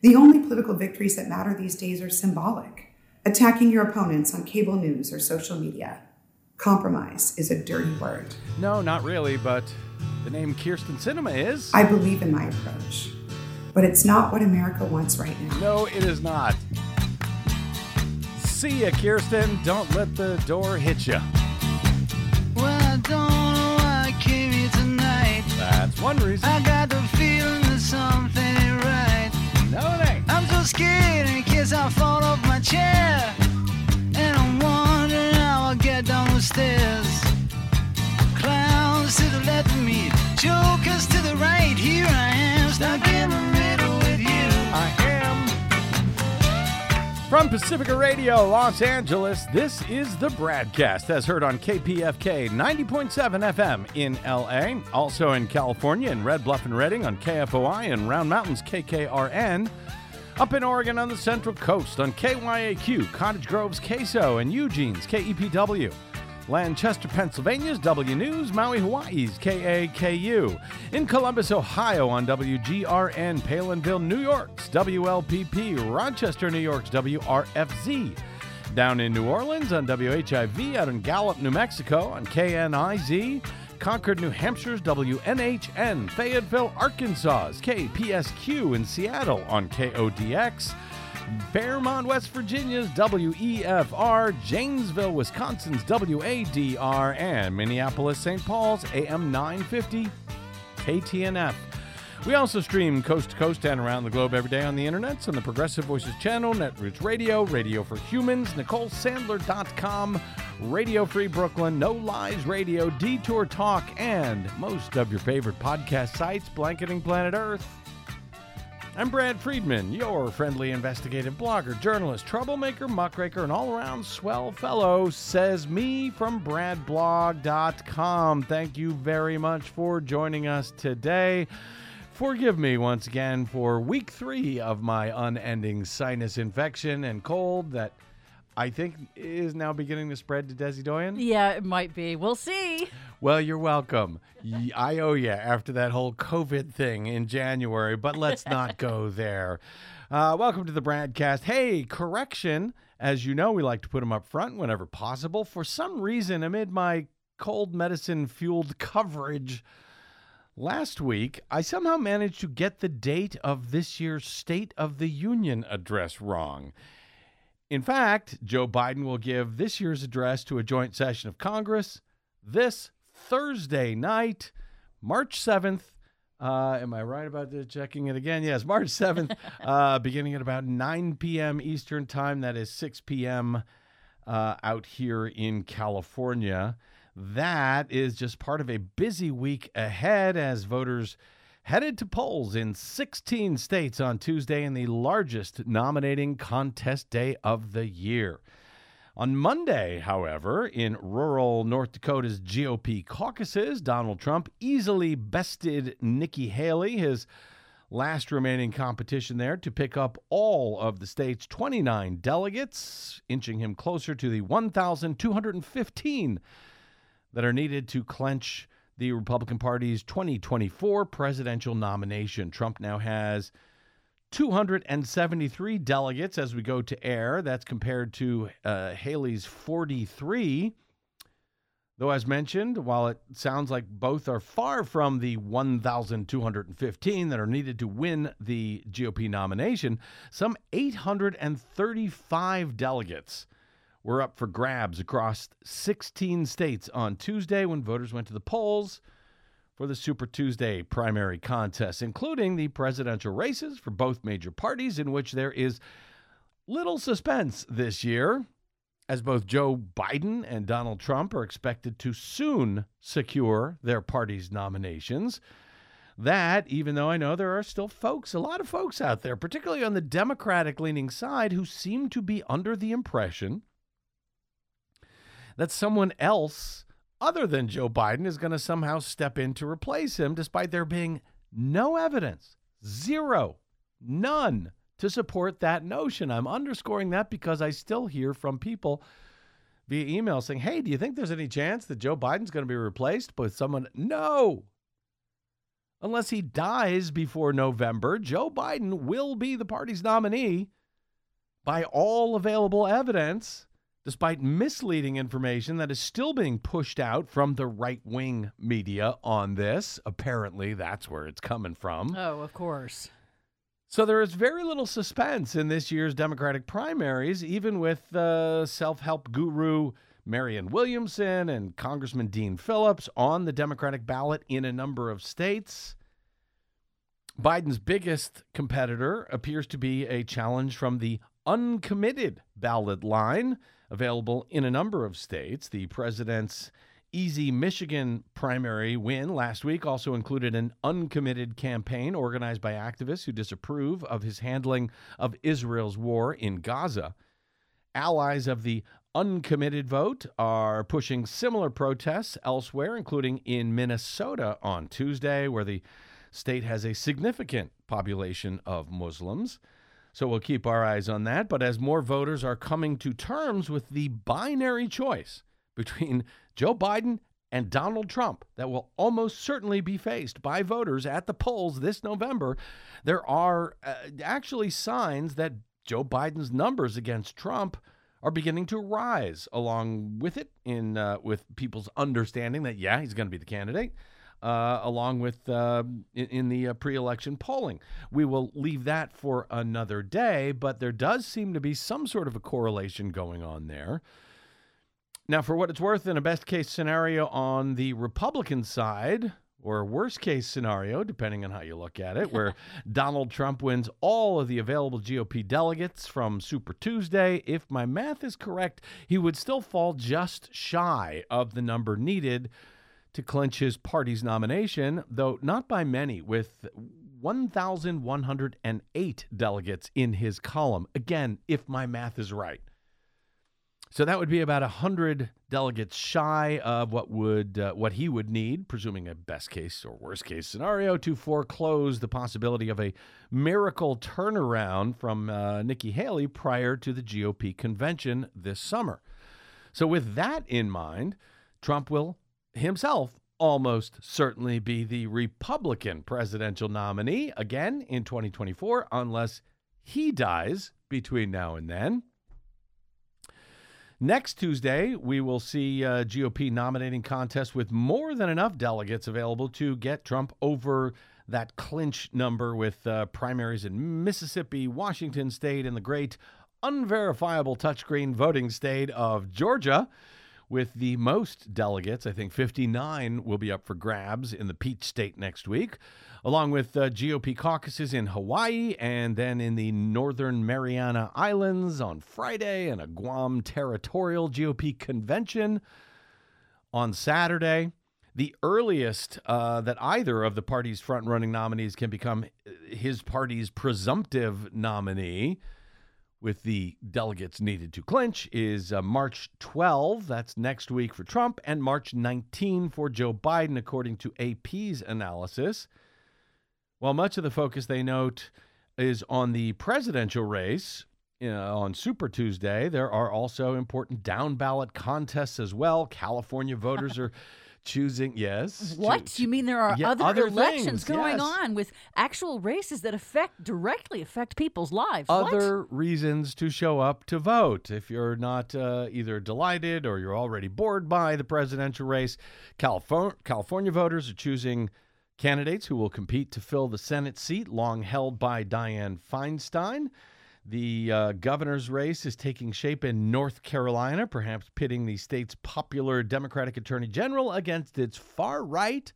The only political victories that matter these days are symbolic. Attacking your opponents on cable news or social media. Compromise is a dirty word. No, not really, but the name Kyrsten Sinema is. I believe in my approach, but it's not what America wants right now. No, it is not. See ya, Kyrsten. Don't let the door hit ya. Well, I don't know why I came here tonight. That's one reason. I got the feeling that something ain't right. No, it ain't. I'm so scared in case I fall off my chair. And I'm wondering how I'll get down the stairs. Clowns to the left of me, jokers to the right. Here I am, stuck in the middle with you. I am. From Pacifica Radio, Los Angeles, this is the Bradcast, as heard on KPFK 90.7 FM in LA, also in California in Red Bluff and Redding on KFOI and Round Mountains KKRN, up in Oregon on the Central Coast on KYAQ, Cottage Grove's KSO, and Eugene's KEPW. Lancaster, Pennsylvania's W News, Maui, Hawaii's KAKU. In Columbus, Ohio on WGRN, Palinville, New York's WLPP, Rochester, New York's WRFZ. Down in New Orleans on WHIV, out in Gallup, New Mexico on KNIZ. Concord, New Hampshire's WNHN, Fayetteville, Arkansas's KPSQ, in Seattle on KODX. Fairmont, West Virginia's WEFR, Janesville, Wisconsin's WADR, and Minneapolis, St. Paul's AM 950 KTNF. We also stream coast to coast and around the globe every day on the internet on the Progressive Voices channel, Netroots Radio, Radio for Humans, NicoleSandler.com, Radio Free Brooklyn, No Lies Radio, Detour Talk, and most of your favorite podcast sites blanketing planet Earth. I'm Brad Friedman, your friendly investigative blogger, journalist, troublemaker, muckraker, and all-around swell fellow, says me from bradblog.com. Thank you very much for joining us today. Forgive me once again for week 3 of my unending sinus infection and cold that I think is now beginning to spread to Desi Doyen. Yeah, it might be. We'll see. Well, you're welcome. I owe you after that whole COVID thing in January, but let's not go there. Welcome to the Bradcast. Hey, correction. As you know, we like to put them up front whenever possible. For some reason, amid my cold medicine-fueled coverage last week, I somehow managed to get the date of this year's State of the Union address wrong. In fact, Joe Biden will give this year's address to a joint session of Congress this Thursday night, March 7th. Am I right about this? Checking it again? Yes, March 7th, beginning at about 9 p.m. Eastern Time. That is 6 p.m. Out here in California. That is just part of a busy week ahead as voters headed to polls in 16 states on Tuesday in the largest nominating contest day of the year. On Monday, however, in rural North Dakota's GOP caucuses, Donald Trump easily bested Nikki Haley, his last remaining competition there, to pick up all of the state's 29 delegates, inching him closer to the 1,215 that are needed to clinch the Republican Party's 2024 presidential nomination. Trump now has 273 delegates as we go to air. That's compared to Haley's 43. Though, as mentioned, while it sounds like both are far from the 1,215 that are needed to win the GOP nomination, some 835 delegates were up for grabs across 16 states on Tuesday when voters went to the polls for the Super Tuesday primary contest, including the presidential races for both major parties, in which there is little suspense this year, as both Joe Biden and Donald Trump are expected to soon secure their party's nominations. That, even though I know there are still a lot of folks out there, particularly on the Democratic-leaning side, who seem to be under the impression that someone else other than Joe Biden is going to somehow step in to replace him, despite there being no evidence, none, to support that notion. I'm underscoring that because I still hear from people via email saying, hey, do you think there's any chance that Joe Biden's going to be replaced by someone? No. unless he dies before November, Joe Biden will be the party's nominee by all available evidence, despite misleading information that is still being pushed out from the right-wing media on this. Apparently, that's where it's coming from. Oh, of course. So there is very little suspense in this year's Democratic primaries, even with self-help guru Marianne Williamson and Congressman Dean Phillips on the Democratic ballot in a number of states. Biden's biggest competitor appears to be a challenge from the uncommitted ballot line, available in a number of states. The president's easy Michigan primary win last week also included an uncommitted campaign organized by activists who disapprove of his handling of Israel's war in Gaza. Allies of the uncommitted vote are pushing similar protests elsewhere, including in Minnesota on Tuesday, where the state has a significant population of Muslims. So we'll keep our eyes on that. But as more voters are coming to terms with the binary choice between Joe Biden and Donald Trump that will almost certainly be faced by voters at the polls this November, there are actually signs that Joe Biden's numbers against Trump are beginning to rise along with it, with people's understanding that, yeah, he's going to be the candidate, along with in the pre-election polling. We will leave that for another day, but there does seem to be some sort of a correlation going on there. Now, for what it's worth, in a best-case scenario on the Republican side, or a worst-case scenario, depending on how you look at it, where Donald Trump wins all of the available GOP delegates from Super Tuesday, if my math is correct, he would still fall just shy of the number needed to clinch his party's nomination, though not by many, with 1,108 delegates in his column. Again, if my math is right. So that would be about 100 delegates shy of what he would need, presuming a best case or worst case scenario, to foreclose the possibility of a miracle turnaround from Nikki Haley prior to the GOP convention this summer. So with that in mind, Trump will himself almost certainly be the Republican presidential nominee again in 2024, unless he dies between now and then. Next Tuesday, we will see a GOP nominating contest with more than enough delegates available to get Trump over that clinch number with primaries in Mississippi, Washington State, and the great unverifiable touchscreen voting state of Georgia. With the most delegates, I think 59 will be up for grabs in the Peach State next week, along with GOP caucuses in Hawaii and then in the Northern Mariana Islands on Friday and a Guam territorial GOP convention on Saturday. The earliest that either of the party's front-running nominees can become his party's presumptive nominee, with the delegates needed to clinch, is March 12. That's next week for Trump, and March 19 for Joe Biden, according to AP's analysis. While much of the focus, they note, is on the presidential race on Super Tuesday, there are also important down-ballot contests as well. California voters are choosing, yes. What? You mean there are other elections going on with actual races that directly affect people's lives? Other reasons to show up to vote. If you're not either delighted or you're already bored by the presidential race, California voters are choosing candidates who will compete to fill the Senate seat long held by Dianne Feinstein. The governor's race is taking shape in North Carolina, perhaps pitting the state's popular Democratic Attorney General against its far-right,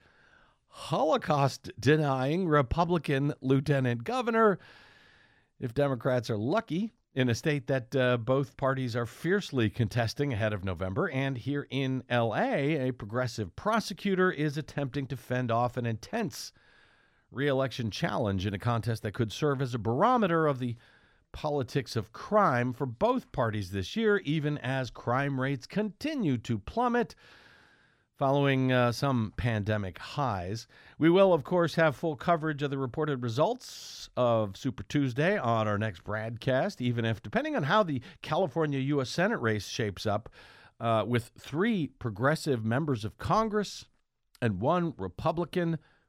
Holocaust-denying Republican lieutenant governor. If Democrats are lucky, in a state that both parties are fiercely contesting ahead of November. And here in L.A., a progressive prosecutor is attempting to fend off an intense re-election challenge in a contest that could serve as a barometer of the politics of crime for both parties this year, even as crime rates continue to plummet following some pandemic highs. We will, of course, have full coverage of the reported results of Super Tuesday on our next broadcast, even if, depending on how the California U.S. Senate race shapes up, with 3 progressive members of Congress and 1 Republican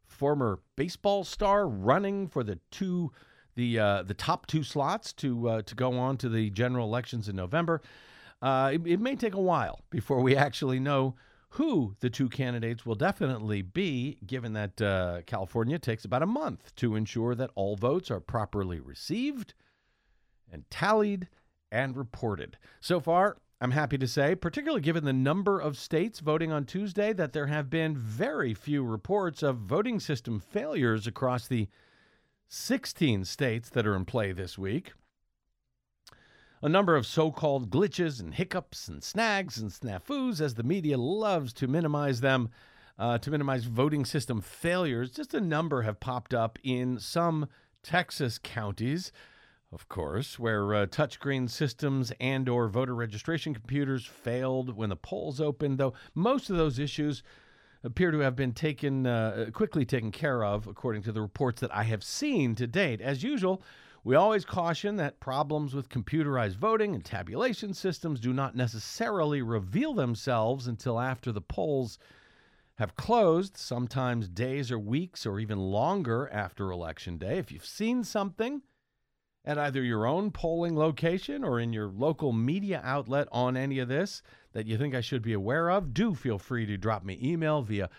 former baseball star running for the top two slots to go on to the general elections in November. It may take a while before we actually know who the two candidates will definitely be, given that California takes about a month to ensure that all votes are properly received and tallied and reported. So far, I'm happy to say, particularly given the number of states voting on Tuesday, that there have been very few reports of voting system failures across the 16 states that are in play this week. A number of so-called glitches and hiccups and snags and snafus, as the media loves to minimize them, to minimize voting system failures. Just a number have popped up in some Texas counties, of course, where touchscreen systems and or voter registration computers failed when the polls opened, though most of those issues appear to have been quickly taken care of, according to the reports that I have seen to date. As usual, we always caution that problems with computerized voting and tabulation systems do not necessarily reveal themselves until after the polls have closed, sometimes days or weeks or even longer after Election Day. If you've seen something at either your own polling location or in your local media outlet on any of this that you think I should be aware of, do feel free to drop me email via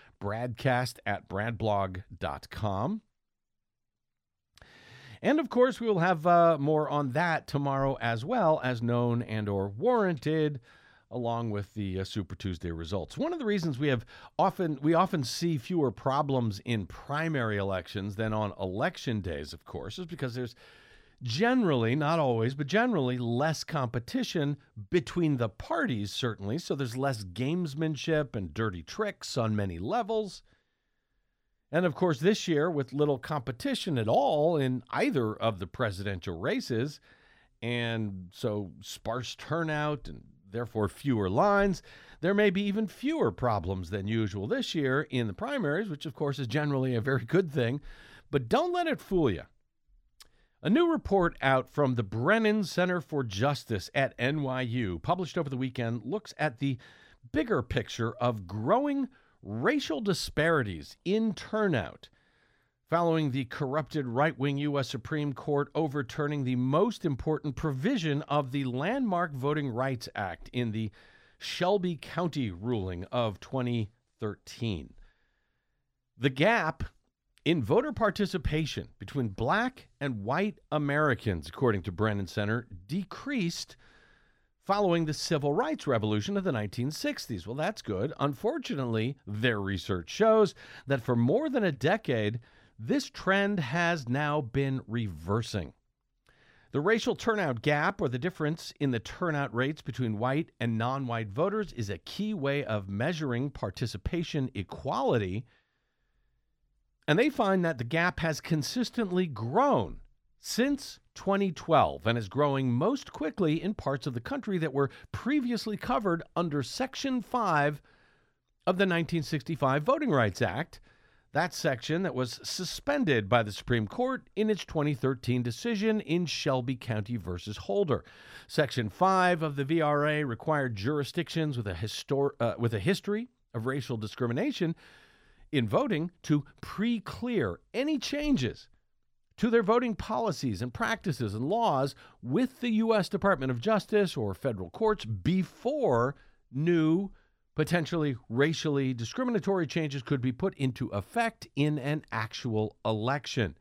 bradcast@bradblog.com. And, of course, we will have more on that tomorrow as well, as known and or warranted, along with the Super Tuesday results. One of the reasons we often see fewer problems in primary elections than on election days, of course, is because there's generally, not always, but generally less competition between the parties, certainly. So there's less gamesmanship and dirty tricks on many levels. And, of course, this year, with little competition at all in either of the presidential races, and so sparse turnout and therefore fewer lines, there may be even fewer problems than usual this year in the primaries, which, of course, is generally a very good thing. But don't let it fool you. A new report out from the Brennan Center for Justice at NYU, published over the weekend, looks at the bigger picture of growing racial disparities in turnout following the corrupted right-wing U.S. Supreme Court overturning the most important provision of the landmark Voting Rights Act in the Shelby County ruling of 2013. The gap in voter participation between black and white Americans, according to Brennan Center, decreased following the civil rights revolution of the 1960s. Well, that's good. Unfortunately, their research shows that for more than a decade, this trend has now been reversing. The racial turnout gap, or the difference in the turnout rates between white and non-white voters, is a key way of measuring participation equality. And they find that the gap has consistently grown since 2012 and is growing most quickly in parts of the country that were previously covered under Section 5 of the 1965 Voting Rights Act. That section that was suspended by the Supreme Court in its 2013 decision in Shelby County versus Holder. Section 5 of the VRA required jurisdictions with a history of racial discrimination in voting to pre-clear any changes to their voting policies and practices and laws with the U.S. Department of Justice or federal courts before new, potentially racially discriminatory changes could be put into effect in an actual election.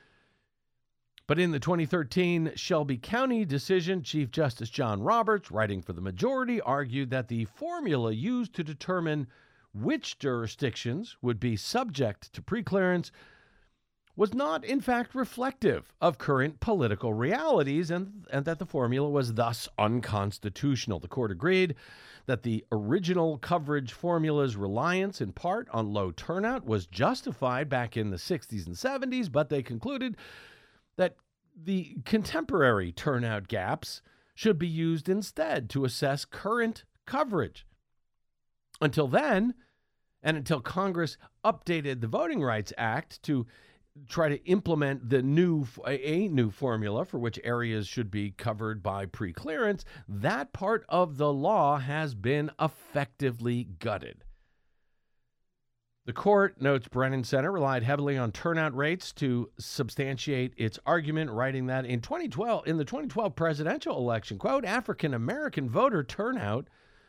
But in the 2013 Shelby County decision, Chief Justice John Roberts, writing for the majority, argued that the formula used to determine which jurisdictions would be subject to preclearance was not, in fact, reflective of current political realities and that the formula was thus unconstitutional. The court agreed that the original coverage formula's reliance, in part, on low turnout was justified back in the 60s and 70s, but they concluded that the contemporary turnout gaps should be used instead to assess current coverage. Until then, and until Congress updated the Voting Rights Act to try to implement a new formula for which areas should be covered by preclearance, that part of the law has been effectively gutted. The court notes Brennan Center relied heavily on turnout rates to substantiate its argument, writing that in the 2012 presidential election, quote, African-American voter turnout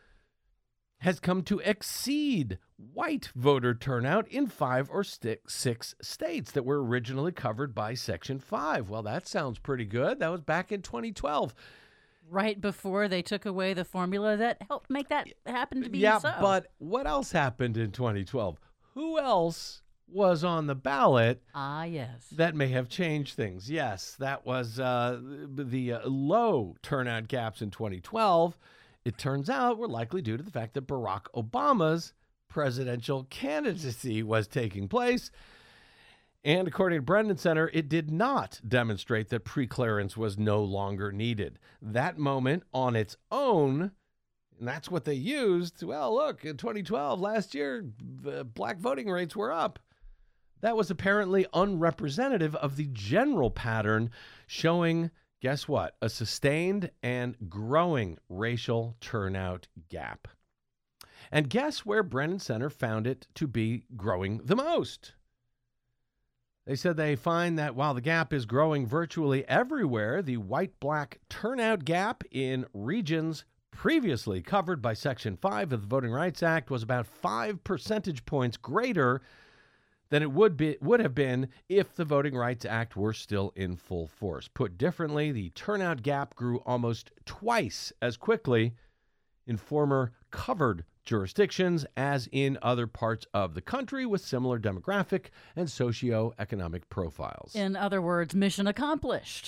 has come to exceed white voter turnout in 5 or 6 states that were originally covered by Section 5. Well, that sounds pretty good. That was back in 2012. Right before they took away the formula that helped make that happen to be so. Yeah, but what else happened in 2012? Who else was on the ballot? Yes. That may have changed things. Yes, that was the low turnout gaps in 2012. It turns out were likely due to the fact that Barack Obama's presidential candidacy was taking place. And according to Brennan Center, it did not demonstrate that preclearance was no longer needed. That moment on its own, and that's what they used. Well, look, in 2012, last year, the black voting rates were up. That was apparently unrepresentative of the general pattern showing, guess what, a sustained and growing racial turnout gap. And guess where Brennan Center found it to be growing the most? They said they find that while the gap is growing virtually everywhere, the white-black turnout gap in regions previously covered by Section 5 of the Voting Rights Act was about 5 percentage points greater than it would have been if the Voting Rights Act were still in full force. Put differently, the turnout gap grew almost twice as quickly in former covered jurisdictions as in other parts of the country with similar demographic and socioeconomic profiles. In other words, mission accomplished.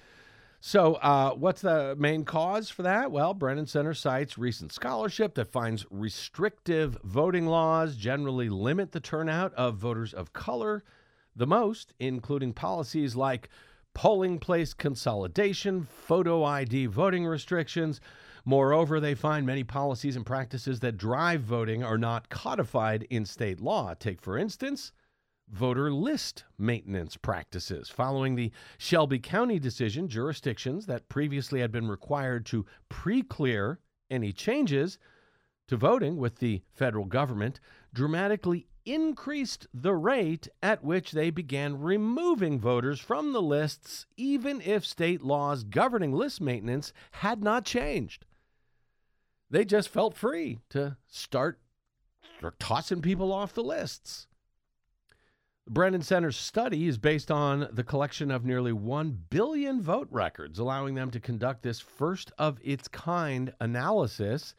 So what's the main cause for that? Well, Brennan Center cites recent scholarship that finds restrictive voting laws generally limit the turnout of voters of color the most, including policies like polling place consolidation, photo ID voting restrictions. Moreover, they find many policies and practices that drive voting are not codified in state law. Take, for instance, voter list maintenance practices. Following the Shelby County decision, jurisdictions that previously had been required to pre-clear any changes to voting with the federal government dramatically increased the rate at which they began removing voters from the lists, even if state laws governing list maintenance had not changed. They just felt free to start tossing people off the lists. The Brennan Center's study is based on the collection of nearly 1 billion vote records, allowing them to conduct this first-of-its-kind analysis.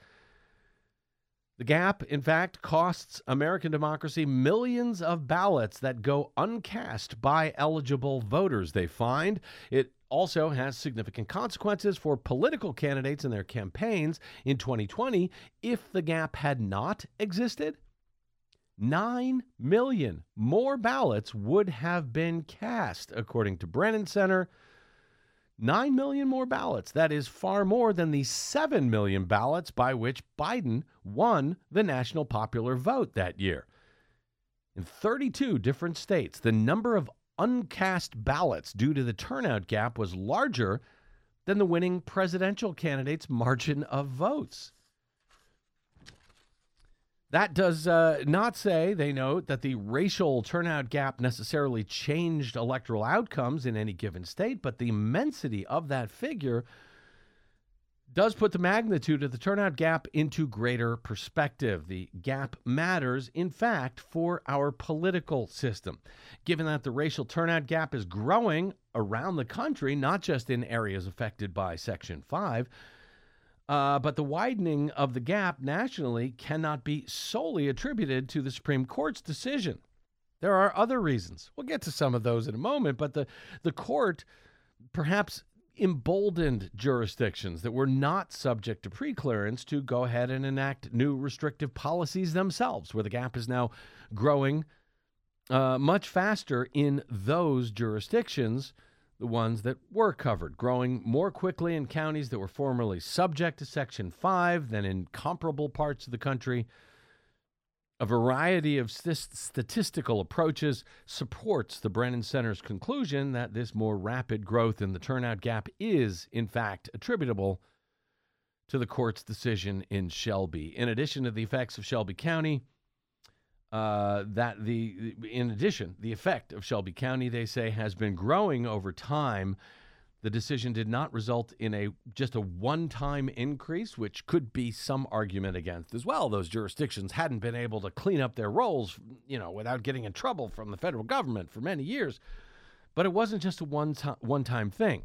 The gap, in fact, costs American democracy millions of ballots that go uncast by eligible voters, they find. It also has significant consequences for political candidates and their campaigns. In 2020, if the gap had not existed, 9 million more ballots would have been cast, according to Brennan Center. 9 million more ballots. That is far more than the 7 million ballots by which Biden won the national popular vote that year. In 32 different states, the number of uncast ballots due to the turnout gap was larger than the winning presidential candidate's margin of votes. That does not say, they note, that the racial turnout gap necessarily changed electoral outcomes in any given state, but the immensity of that figure does put the magnitude of the turnout gap into greater perspective. The gap matters, in fact, for our political system. Given that the racial turnout gap is growing around the country, not just in areas affected by Section 5, but the widening of the gap nationally cannot be solely attributed to the Supreme Court's decision. There are other reasons. We'll get to some of those in a moment, but the court perhaps emboldened jurisdictions that were not subject to preclearance to go ahead and enact new restrictive policies themselves, where the gap is now growing much faster in those jurisdictions, the ones that were covered, growing more quickly in counties that were formerly subject to Section 5 than in comparable parts of the country. A variety of statistical approaches supports the Brennan Center's conclusion that this more rapid growth in the turnout gap is, in fact, attributable to the court's decision in Shelby. In addition to the effects of Shelby County, in addition, the effect of Shelby County, they say, has been growing over time. The decision did not result in just a one-time increase, which could be some argument against as well. Those jurisdictions hadn't been able to clean up their rolls, without getting in trouble from the federal government for many years. But it wasn't just a one-time thing.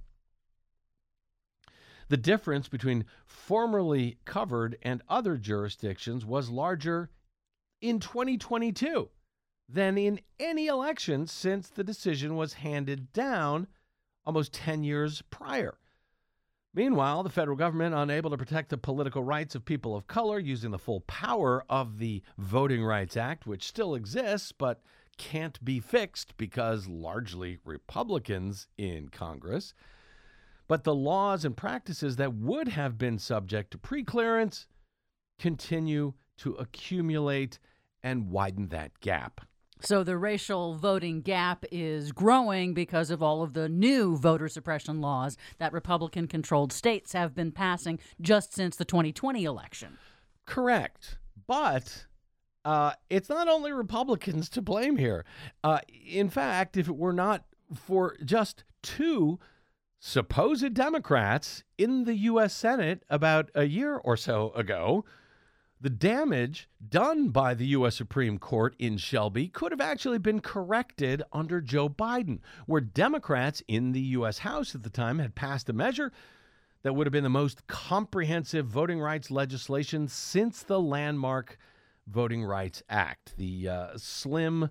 The difference between formerly covered and other jurisdictions was larger in 2022 than in any election since the decision was handed down almost 10 years prior. Meanwhile, the federal government, unable to protect the political rights of people of color using the full power of the Voting Rights Act, which still exists but can't be fixed because largely Republicans in Congress. But the laws and practices that would have been subject to preclearance continue to accumulate and widen that gap. So the racial voting gap is growing because of all of the new voter suppression laws that Republican-controlled states have been passing just since the 2020 election. Correct. But it's not only Republicans to blame here. In fact, if it were not for just two supposed Democrats in the U.S. Senate about a year or so ago, the damage done by the U.S. Supreme Court in Shelby could have actually been corrected under Joe Biden, where Democrats in the U.S. House at the time had passed a measure that would have been the most comprehensive voting rights legislation since the landmark Voting Rights Act. The slim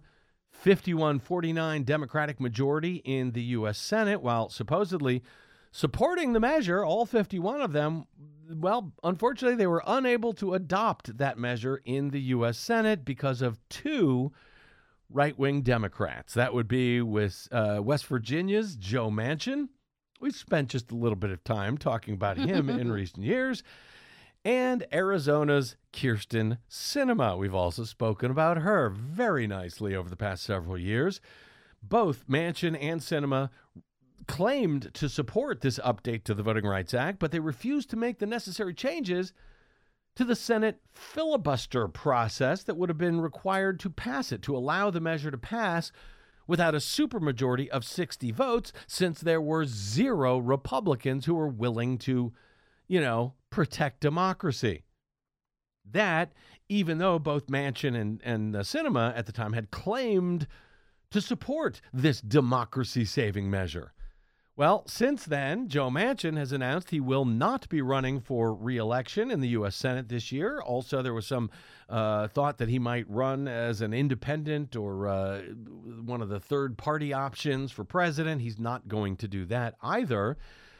51-49 Democratic majority in the U.S. Senate, while supposedly supporting the measure, all 51 of them, well, unfortunately, they were unable to adopt that measure in the U.S. Senate because of two right-wing Democrats. That would be with West Virginia's Joe Manchin. We've spent just a little bit of time talking about him in recent years. And Arizona's Kyrsten Sinema. We've also spoken about her very nicely over the past several years. Both Manchin and Sinema claimed to support this update to the Voting Rights Act, but they refused to make the necessary changes to the Senate filibuster process that would have been required to pass it, to allow the measure to pass without a supermajority of 60 votes, since there were zero Republicans who were willing to, protect democracy. That, even though both Manchin and Sinema at the time had claimed to support this democracy-saving measure. Well, since then, Joe Manchin has announced he will not be running for re-election in the U.S. Senate this year. Also, there was some thought that he might run as an independent or one of the third-party options for president. He's not going to do that either.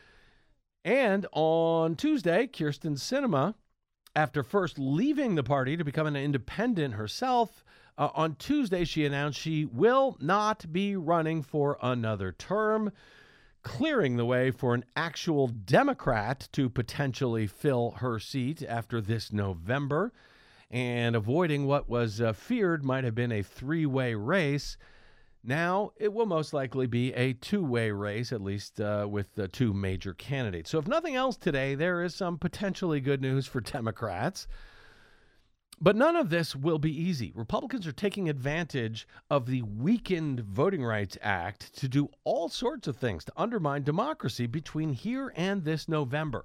And on Tuesday, Kyrsten Sinema, after first leaving the party to become an independent herself, on Tuesday she announced she will not be running for another term, clearing the way for an actual Democrat to potentially fill her seat after this November, and avoiding what was feared might have been a three-way race. Now it will most likely be a two-way race, at least with the two major candidates. So if nothing else today, there is some potentially good news for Democrats. But none of this will be easy. Republicans are taking advantage of the weakened Voting Rights Act to do all sorts of things to undermine democracy between here and this November.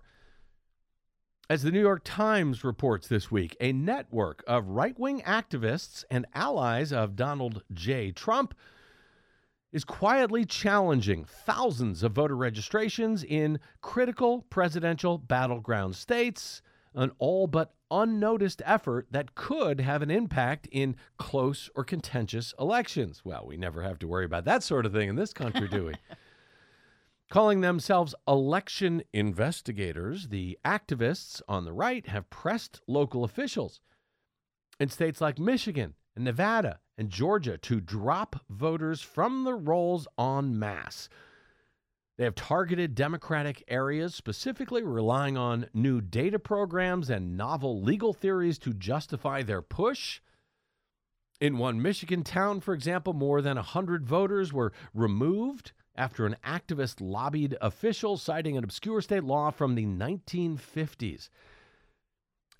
As the New York Times reports this week, a network of right-wing activists and allies of Donald J. Trump is quietly challenging thousands of voter registrations in critical presidential battleground states, an all but unnoticed effort that could have an impact in close or contentious elections. Well, we never have to worry about that sort of thing in this country, do we? Calling themselves election investigators, the activists on the right have pressed local officials in states like Michigan and Nevada and Georgia to drop voters from the rolls en masse. They have targeted Democratic areas, specifically relying on new data programs and novel legal theories to justify their push. In one Michigan town, for example, more than 100 voters were removed after an activist lobbied officials, citing an obscure state law from the 1950s.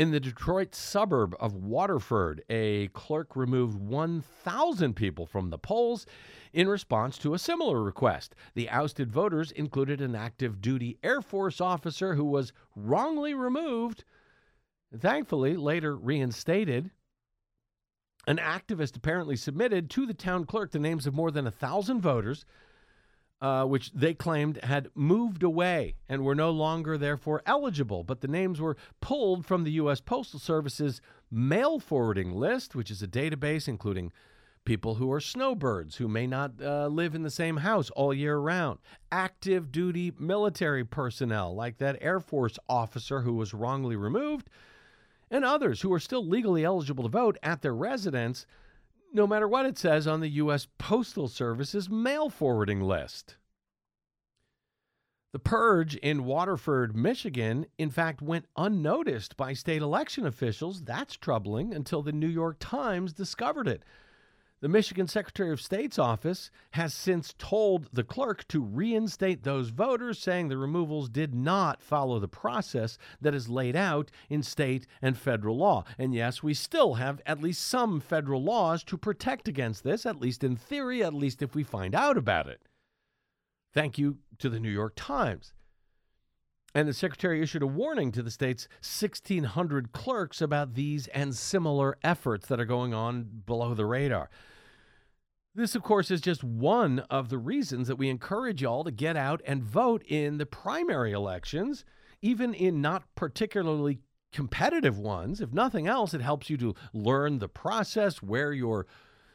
In the Detroit suburb of Waterford, a clerk removed 1,000 people from the polls in response to a similar request. The ousted voters included an active duty Air Force officer who was wrongly removed, thankfully later reinstated. An activist apparently submitted to the town clerk the names of more than 1,000 voters, which they claimed had moved away and were no longer therefore eligible. But the names were pulled from the U.S. Postal Service's mail forwarding list, which is a database including people who are snowbirds, who may not live in the same house all year round, active duty military personnel like that Air Force officer who was wrongly removed, and others who are still legally eligible to vote at their residence, no matter what it says on the U.S. Postal Service's mail forwarding list. The purge in Waterford, Michigan, in fact, went unnoticed by state election officials. That's troubling until the New York Times discovered it. The Michigan Secretary of State's office has since told the clerk to reinstate those voters, saying the removals did not follow the process that is laid out in state and federal law. And yes, we still have at least some federal laws to protect against this, at least in theory, at least if we find out about it. Thank you to the New York Times. And the secretary issued a warning to the state's 1,600 clerks about these and similar efforts that are going on below the radar. This, of course, is just one of the reasons that we encourage y'all to get out and vote in the primary elections, even in not particularly competitive ones. If nothing else, it helps you to learn the process, where your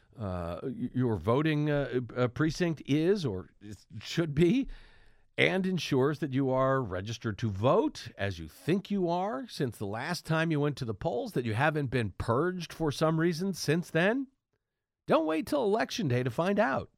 voting precinct is or should be, and ensures that you are registered to vote as you think you are since the last time you went to the polls, that you haven't been purged for some reason since then. Don't wait till Election Day to find out.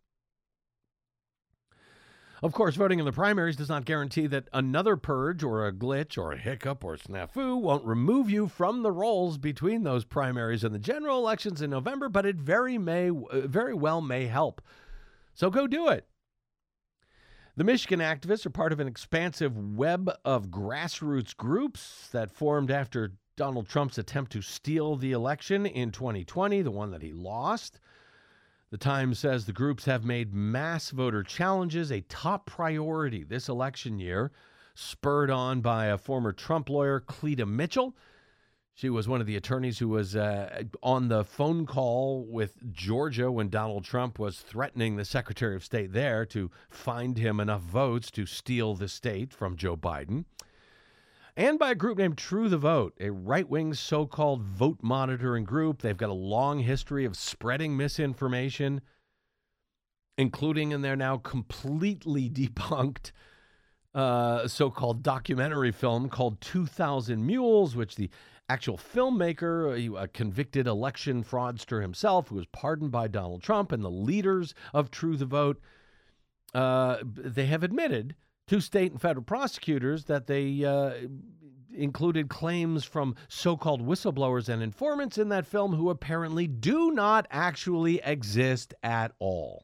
Of course, voting in the primaries does not guarantee that another purge or a glitch or a hiccup or snafu won't remove you from the rolls between those primaries and the general elections in November, but it very well may help. So go do it. The Michigan activists are part of an expansive web of grassroots groups that formed after Donald Trump's attempt to steal the election in 2020, the one that he lost. The Times says the groups have made mass voter challenges a top priority this election year, spurred on by a former Trump lawyer, Cleta Mitchell. She was one of the attorneys who was on the phone call with Georgia when Donald Trump was threatening the Secretary of State there to find him enough votes to steal the state from Joe Biden. And by a group named True the Vote, a right-wing so-called vote monitoring group. They've got a long history of spreading misinformation, including in their now completely debunked so-called documentary film called 2,000 Mules, which the actual filmmaker, a convicted election fraudster himself, who was pardoned by Donald Trump, and the leaders of True the Vote, they have admitted to state and federal prosecutors that they included claims from so-called whistleblowers and informants in that film who apparently do not actually exist at all.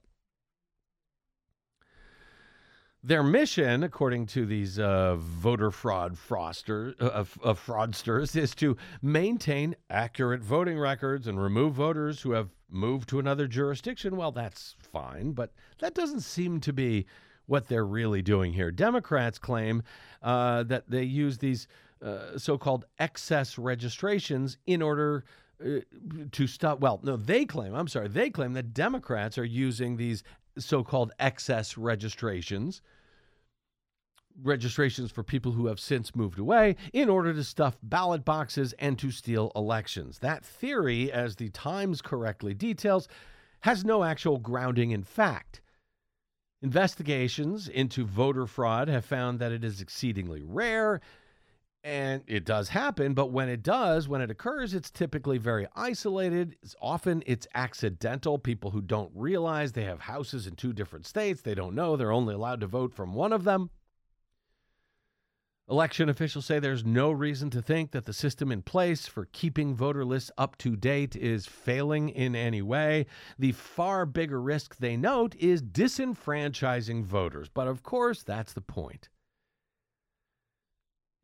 Their mission, according to these voter fraudsters, is to maintain accurate voting records and remove voters who have moved to another jurisdiction. Well, that's fine, but that doesn't seem to be what they're really doing here. Democrats claim that they use these so-called excess registrations in order to stop. Well, no, they claim that Democrats are using these so-called excess registrations for people who have since moved away in order to stuff ballot boxes and to steal elections. That theory, as the Times correctly details, has no actual grounding in fact. Investigations into voter fraud have found that it is exceedingly rare, and it does happen, but when it occurs, it's typically very isolated. Often it's accidental. People who don't realize they have houses in two different states, they don't know they're only allowed to vote from one of them. Election officials say there's no reason to think that the system in place for keeping voter lists up to date is failing in any way. The far bigger risk, they note, is disenfranchising voters. But of course, that's the point.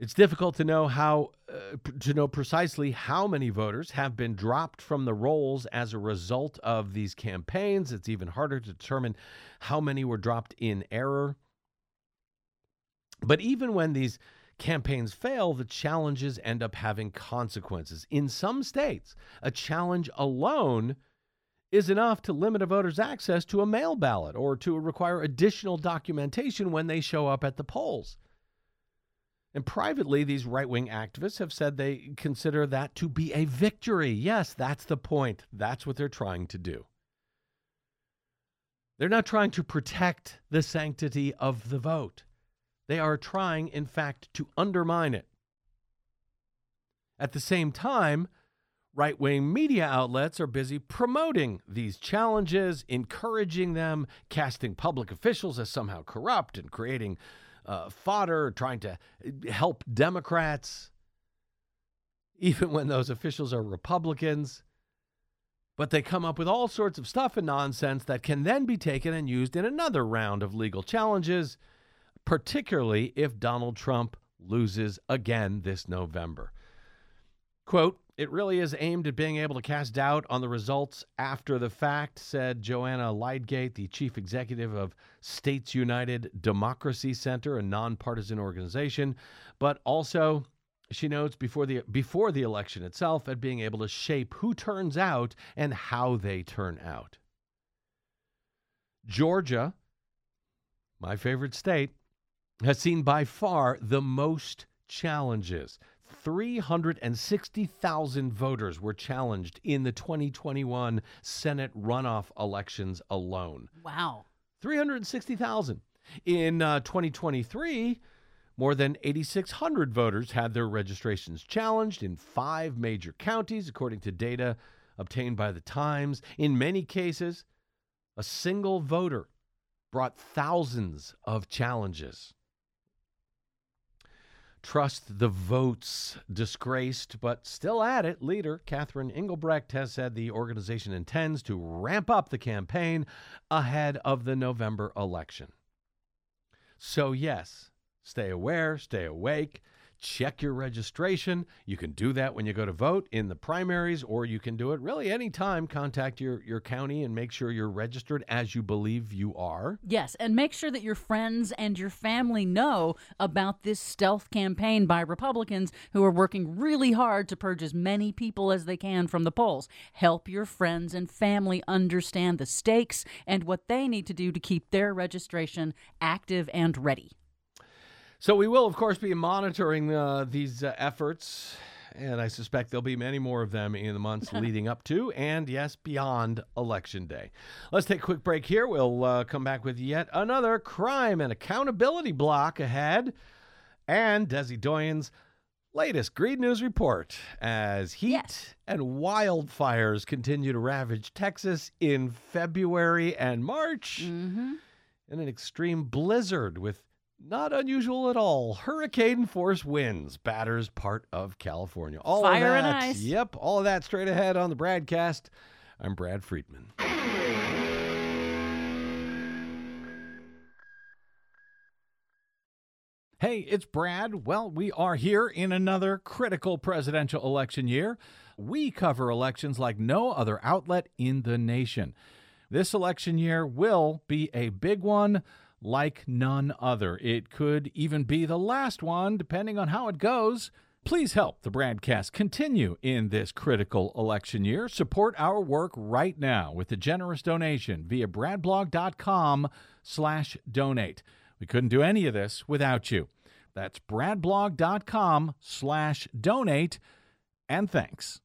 It's difficult to know precisely how many voters have been dropped from the rolls as a result of these campaigns. It's even harder to determine how many were dropped in error. But even when these campaigns fail, the challenges end up having consequences. In some states, a challenge alone is enough to limit a voter's access to a mail ballot or to require additional documentation when they show up at the polls. And privately, these right-wing activists have said they consider that to be a victory. Yes, that's the point. That's what they're trying to do. They're not trying to protect the sanctity of the vote. They are trying, in fact, to undermine it. At the same time, right-wing media outlets are busy promoting these challenges, encouraging them, casting public officials as somehow corrupt and creating fodder, trying to help Democrats, even when those officials are Republicans. But they come up with all sorts of stuff and nonsense that can then be taken and used in another round of legal challenges, particularly if Donald Trump loses again this November. Quote, "It really is aimed at being able to cast doubt on the results after the fact," said Joanna Lydgate, the chief executive of States United Democracy Center, a nonpartisan organization, but also, she notes, before the election itself, at being able to shape who turns out and how they turn out. Georgia, my favorite state, has seen by far the most challenges. 360,000 voters were challenged in the 2021 Senate runoff elections alone. Wow. 360,000. In 2023, more than 8,600 voters had their registrations challenged in 5 major counties, according to data obtained by the Times. In many cases, a single voter brought thousands of challenges. Trust the votes disgraced, but still at it, leader Catherine Engelbrecht has said the organization intends to ramp up the campaign ahead of the November election. So yes, stay aware, stay awake, check your registration. You can do that when you go to vote in the primaries, or you can do it really anytime. Contact your county and make sure you're registered as you believe you are. Yes, and make sure that your friends and your family know about this stealth campaign by Republicans who are working really hard to purge as many people as they can from the polls. Help your friends and family understand the stakes and what they need to do to keep their registration active and ready. So we will, of course, be monitoring these efforts, and I suspect there'll be many more of them in the months leading up to and, yes, beyond Election Day. Let's take a quick break here. We'll come back with yet another crime and accountability block ahead, and Desi Doyen's latest Green News report as heat and wildfires continue to ravage Texas in February and March, and an extreme blizzard with not unusual at all hurricane-force winds batters part of California. All Fire of that, and ice. Yep, all of that straight ahead on the Bradcast. I'm Brad Friedman. Hey, it's Brad. Well, we are here in another critical presidential election year. We cover elections like no other outlet in the nation. This election year will be a big one like none other. It could even be the last one, depending on how it goes. Please help the Bradcast continue in this critical election year. Support our work right now with a generous donation via bradblog.com/donate. We couldn't do any of this without you. That's bradblog.com/donate. And thanks.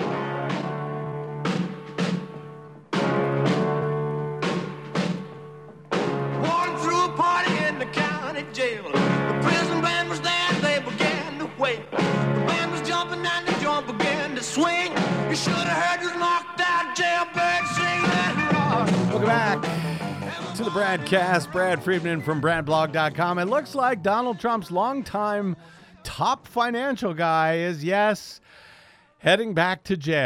Jail. The prison band was there, they began to wail. The band was jumping and the jump began to swing. You should have heard this knocked out jailbird sing and roar. Welcome back to the Bradcast. Brad Friedman from bradblog.com. It looks like Donald Trump's longtime top financial guy is, yes, heading back to jail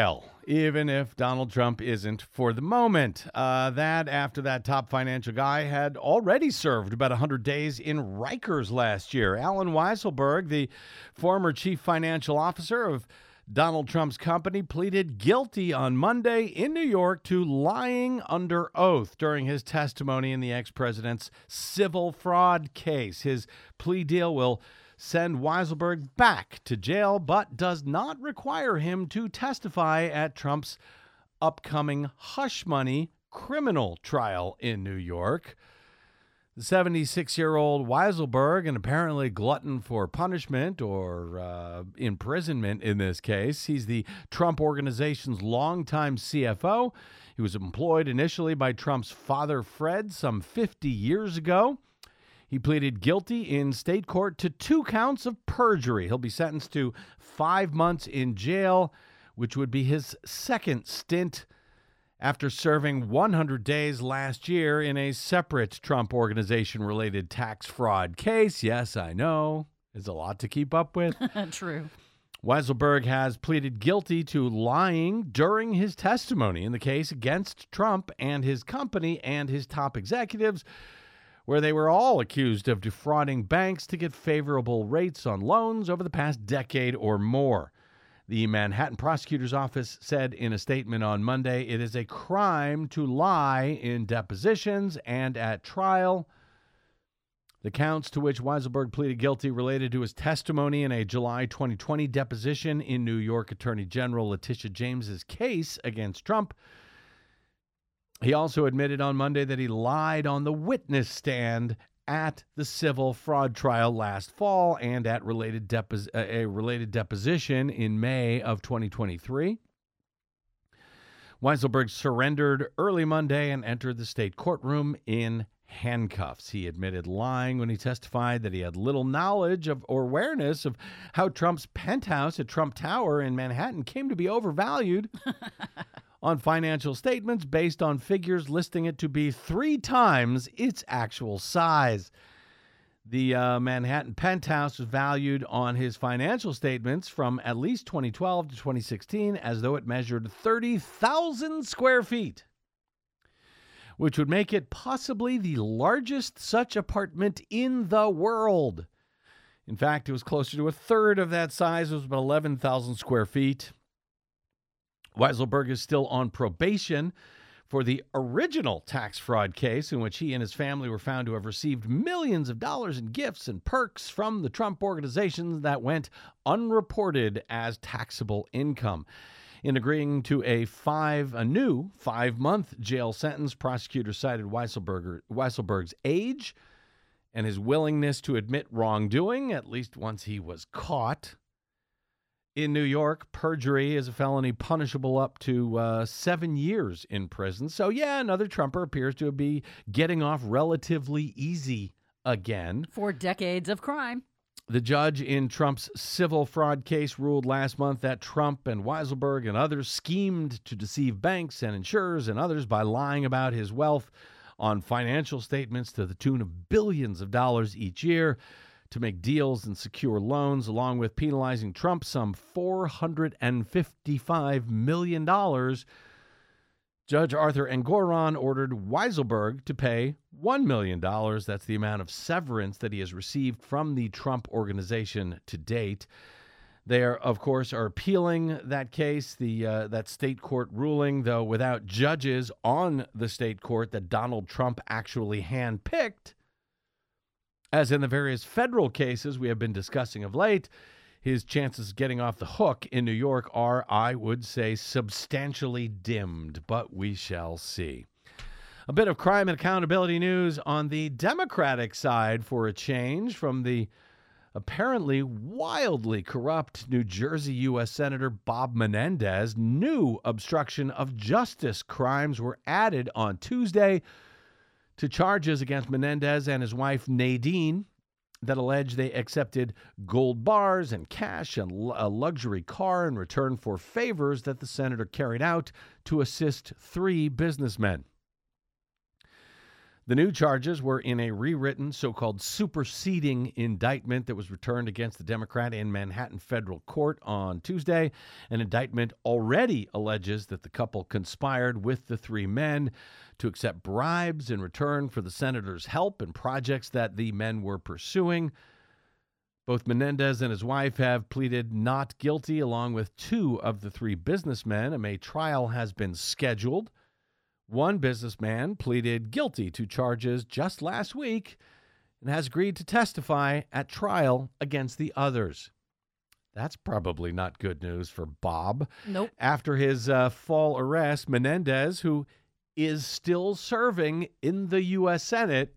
even if Donald Trump isn't for the moment. That after that top financial guy had already served about 100 days in Rikers last year. Alan Weisselberg, the former chief financial officer of Donald Trump's company, pleaded guilty on Monday in New York to lying under oath during his testimony in the ex-president's civil fraud case. His plea deal will send Weisselberg back to jail, but does not require him to testify at Trump's upcoming hush money criminal trial in New York. The 76-year-old Weisselberg, an apparently glutton for punishment or imprisonment in this case, he's the Trump Organization's longtime CFO. He was employed initially by Trump's father, Fred, some 50 years ago. He pleaded guilty in state court to 2 counts of perjury. He'll be sentenced to 5 months in jail, which would be his second stint after serving 100 days last year in a separate Trump Organization-related tax fraud case. Yes, I know. There's a lot to keep up with. True. Weisselberg has pleaded guilty to lying during his testimony in the case against Trump and his company and his top executives, where they were all accused of defrauding banks to get favorable rates on loans over the past decade or more. The Manhattan prosecutor's office said in a statement on Monday, it is a crime to lie in depositions and at trial. The counts to which Weisselberg pleaded guilty related to his testimony in a July 2020 deposition in New York Attorney General Letitia James's case against Trump. He also admitted on Monday that he lied on the witness stand at the civil fraud trial last fall and at a related deposition in May of 2023. Weisselberg surrendered early Monday and entered the state courtroom in handcuffs. He admitted lying when he testified that he had little knowledge of or awareness of how Trump's penthouse at Trump Tower in Manhattan came to be overvalued on financial statements based on figures listing it to be 3 times its actual size. The Manhattan penthouse was valued on his financial statements from at least 2012 to 2016 as though it measured 30,000 square feet, which would make it possibly the largest such apartment in the world. In fact, it was closer to a third of that size. It was about 11,000 square feet. Weisselberg is still on probation for the original tax fraud case in which he and his family were found to have received millions of dollars in gifts and perks from the Trump Organization that went unreported as taxable income. In agreeing to a new 5-month jail sentence, prosecutors cited Weisselberg's age and his willingness to admit wrongdoing, at least once he was caught. In New York, perjury is a felony punishable up to 7 years in prison. So, yeah, another Trumper appears to be getting off relatively easy again. 4 decades of crime. The judge in Trump's civil fraud case ruled last month that Trump and Weisselberg and others schemed to deceive banks and insurers and others by lying about his wealth on financial statements to the tune of billions of dollars each year to make deals and secure loans, along with penalizing Trump some $455 million. Judge Arthur Engoron ordered Weisselberg to pay $1 million. That's the amount of severance that he has received from the Trump Organization to date. They are, of course, are appealing that case, that state court ruling, though without judges on the state court that Donald Trump actually handpicked. As in the various federal cases we have been discussing of late, his chances of getting off the hook in New York are, I would say, substantially dimmed, but we shall see. A bit of crime and accountability news on the Democratic side for a change from the apparently wildly corrupt New Jersey U.S. Senator Bob Menendez. New obstruction of justice crimes were added on Tuesday to charges against Menendez and his wife Nadine that allege they accepted gold bars and cash and a luxury car in return for favors that the senator carried out to assist 3 businessmen. The new charges were in a rewritten so-called superseding indictment that was returned against the Democrat in Manhattan federal court on Tuesday. An indictment already alleges that the couple conspired with the three men to accept bribes in return for the senator's help in projects that the men were pursuing. Both Menendez and his wife have pleaded not guilty, along with two of the three businessmen. A May trial has been scheduled. One businessman pleaded guilty to charges just last week and has agreed to testify at trial against the others. That's probably not good news for Bob. Nope. After his fall arrest, Menendez, who is still serving in the U.S. Senate,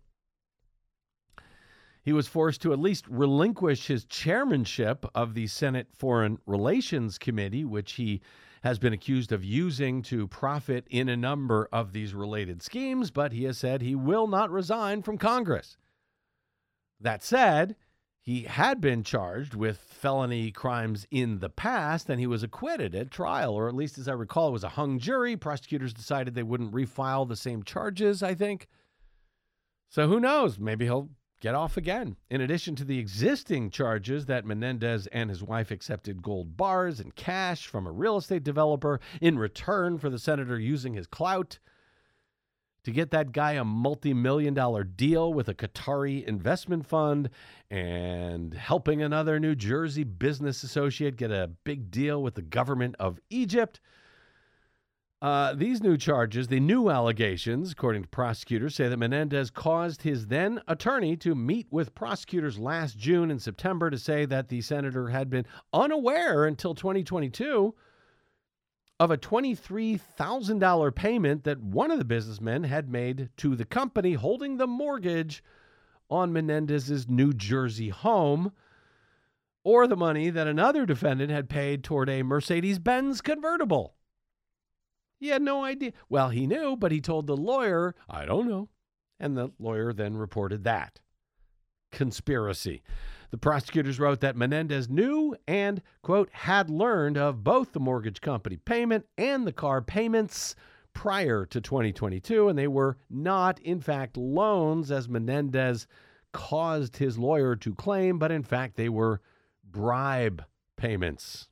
he was forced to at least relinquish his chairmanship of the Senate Foreign Relations Committee, which he has been accused of using to profit in a number of these related schemes, but he has said he will not resign from Congress. That said, he had been charged with felony crimes in the past, and he was acquitted at trial, or at least as I recall, it was a hung jury. Prosecutors decided they wouldn't refile the same charges, I think. So who knows? Maybe he'll get off again. In addition to the existing charges that Menendez and his wife accepted gold bars and cash from a real estate developer in return for the senator using his clout to get that guy a multi-million-dollar deal with a Qatari investment fund and helping another New Jersey business associate get a big deal with the government of Egypt. These new charges, the new allegations, according to prosecutors, say that Menendez caused his then attorney to meet with prosecutors last June and September to say that the senator had been unaware until 2022 of a $23,000 payment that one of the businessmen had made to the company holding the mortgage on Menendez's New Jersey home, or the money that another defendant had paid toward a Mercedes-Benz convertible. He had no idea. Well, he knew, but he told the lawyer, I don't know. And the lawyer then reported that. Conspiracy. The prosecutors wrote that Menendez knew and, quote, had learned of both the mortgage company payment and the car payments prior to 2022, and they were not, in fact, loans, as Menendez caused his lawyer to claim, but in fact, they were bribe payments.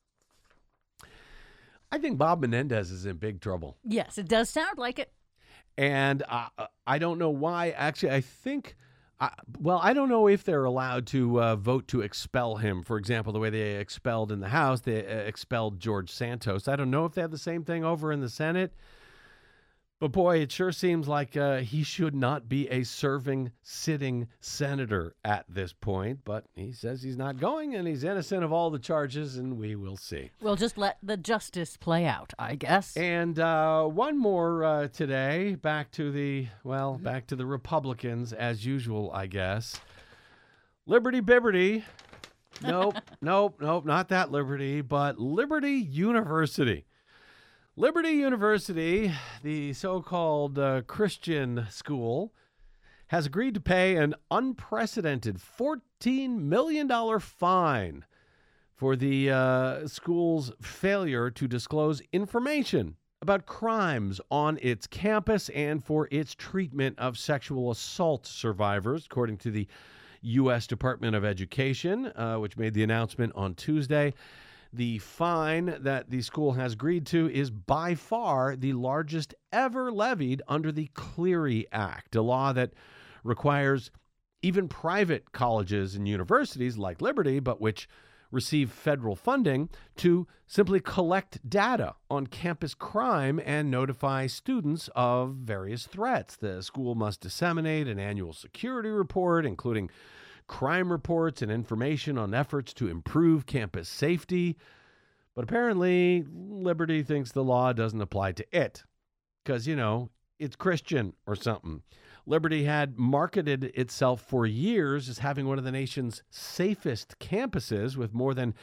I think Bob Menendez is in big trouble. Yes, it does sound like it. And I don't know why. Actually, I think, I don't know if they're allowed to vote to expel him. For example, the way they expelled in the House, they expelled George Santos. I don't know if they have the same thing over in the Senate. But boy, it sure seems like he should not be a sitting senator at this point. But he says he's not going, and he's innocent of all the charges, and we will see. We'll just let the justice play out, I guess. And one more today, back to the Republicans as usual, I guess. Liberty Bibberty. Nope, not that Liberty, but Liberty University. Liberty University, the so-called Christian school, has agreed to pay an unprecedented $14 million fine for the school's failure to disclose information about crimes on its campus and for its treatment of sexual assault survivors, according to the U.S. Department of Education, which made the announcement on Tuesday. The fine that the school has agreed to is by far the largest ever levied under the Clery Act, a law that requires even private colleges and universities like Liberty, but which receive federal funding, to simply collect data on campus crime and notify students of various threats. The school must disseminate an annual security report, including crime reports and information on efforts to improve campus safety. But apparently, Liberty thinks the law doesn't apply to it because, it's Christian or something. Liberty had marketed itself for years as having one of the nation's safest campuses, with more than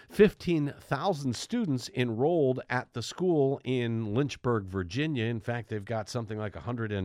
15,000 students enrolled at the school in Lynchburg, Virginia. In fact, they've got something like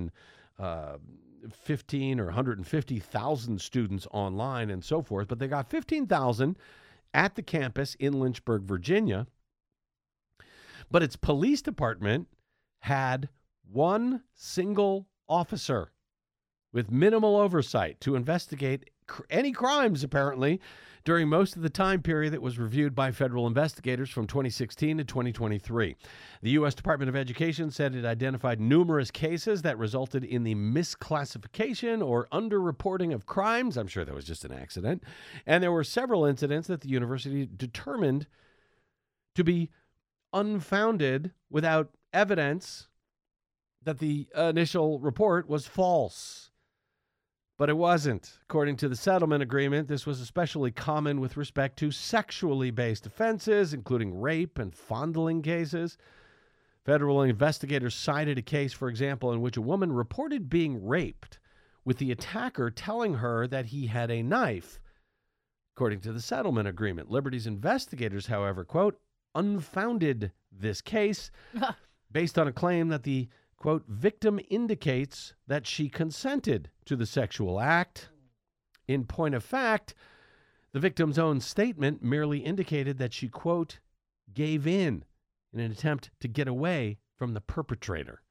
115 or 150,000 students online and so forth, but they got 15,000 at the campus in Lynchburg, Virginia. But its police department had one single officer with minimal oversight to investigate any crimes, apparently, during most of the time period that was reviewed by federal investigators from 2016 to 2023. The U.S. Department of Education said it identified numerous cases that resulted in the misclassification or underreporting of crimes. I'm sure that was just an accident. And there were several incidents that the university determined to be unfounded without evidence that the initial report was false. But it wasn't. According to the settlement agreement, this was especially common with respect to sexually based offenses, including rape and fondling cases. Federal investigators cited a case, for example, in which a woman reported being raped, with the attacker telling her that he had a knife. According to the settlement agreement, Liberty's investigators, however, quote, unfounded this case based on a claim that the quote, victim indicates that she consented to the sexual act. In point of fact, the victim's own statement merely indicated that she, quote, gave in an attempt to get away from the perpetrator.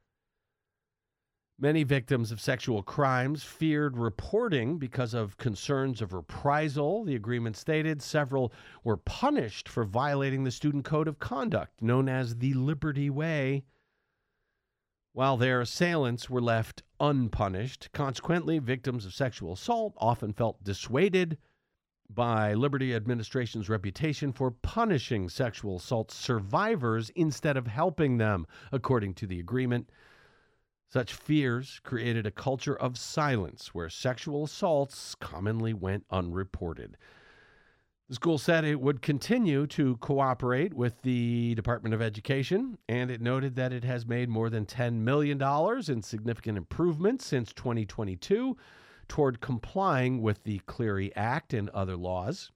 Many victims of sexual crimes feared reporting because of concerns of reprisal. The agreement stated several were punished for violating the student code of conduct, known as the Liberty Way, while their assailants were left unpunished. Consequently, victims of sexual assault often felt dissuaded by Liberty Administration's reputation for punishing sexual assault survivors instead of helping them, according to the agreement. Such fears created a culture of silence where sexual assaults commonly went unreported. The school said it would continue to cooperate with the Department of Education, and it noted that it has made more than $10 million in significant improvements since 2022 toward complying with the Clery Act and other laws.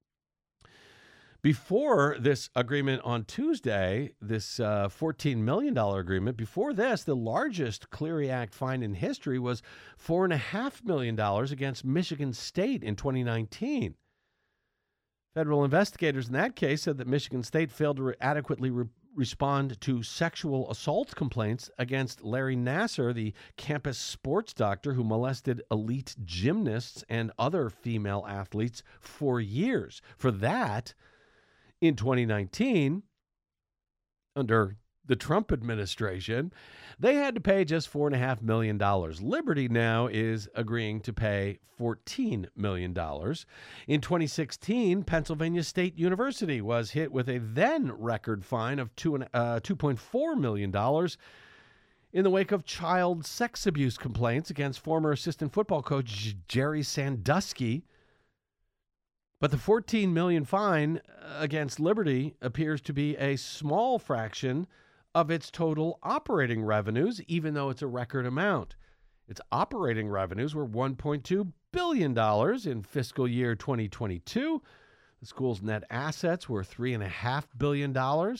Before this agreement on Tuesday, this $14 million agreement, before this, the largest Clery Act fine in history was $4.5 million against Michigan State in 2019. Federal investigators in that case said that Michigan State failed to adequately respond to sexual assault complaints against Larry Nassar, the campus sports doctor who molested elite gymnasts and other female athletes for years. For that, in 2019, under the Trump administration, they had to pay just $4.5 million. Liberty now is agreeing to pay $14 million. In 2016, Pennsylvania State University was hit with a then record fine of $2.4 million in the wake of child sex abuse complaints against former assistant football coach Jerry Sandusky. But the $14 million fine against Liberty appears to be a small fraction of its total operating revenues, even though it's a record amount. Its operating revenues were $1.2 billion in fiscal year 2022. The school's net assets were $3.5 billion.